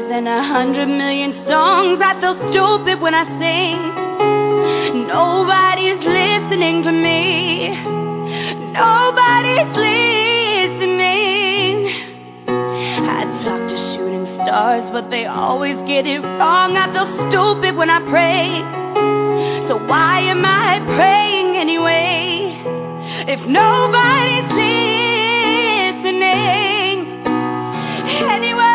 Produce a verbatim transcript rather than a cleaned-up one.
than a hundred million songs. I feel stupid when I sing. Nobody's listening to me. Nobody's listening. I talk to shooting stars, but they always get it wrong. I feel stupid when I pray. So why am I praying anyway, if nobody's listening anyway?